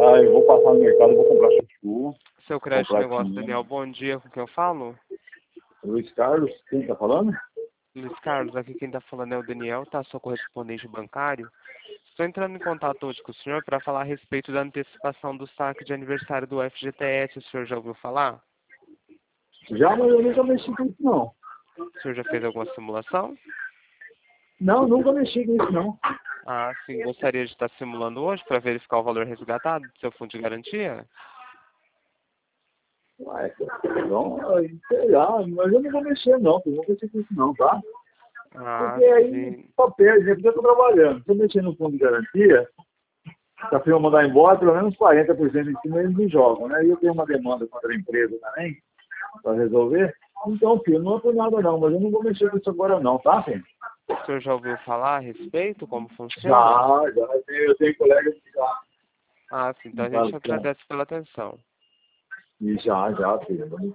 eu vou passar no mercado, vou comprar chuchu. Seu crédito Comprar negócio, quinhentos. Daniel, bom dia, com quem eu falo? Luiz Carlos, quem tá falando? Luiz Carlos, aqui quem está falando é o Daniel, tá? Sou correspondente bancário. Estou entrando em contato hoje com o senhor para falar a respeito da antecipação do saque de aniversário do FGTS. O senhor já ouviu falar? Já, mas eu nunca mexi com isso, não. O senhor já fez alguma simulação? Não, nunca mexi com isso, não. Ah, sim. Gostaria de estar simulando hoje para verificar o valor resgatado do seu fundo de garantia? Ué, então, sei lá, mas eu não vou mexer, não. Eu não vou mexer com isso, não, tá? Ah, Porque aí sim. só perde, né? Porque eu tô trabalhando. Se eu mexer no fundo de garantia, se a firma mandar embora, pelo menos 40% em cima eles me jogam, né? E eu tenho uma demanda contra a empresa também, para resolver. Então, filho, não é por nada não, mas eu não vou mexer com isso agora não, tá, filho? O senhor já ouviu falar a respeito, como funciona? Já, eu tenho colegas que já. Ah, sim. Então a gente agradece pela atenção. E já, filho.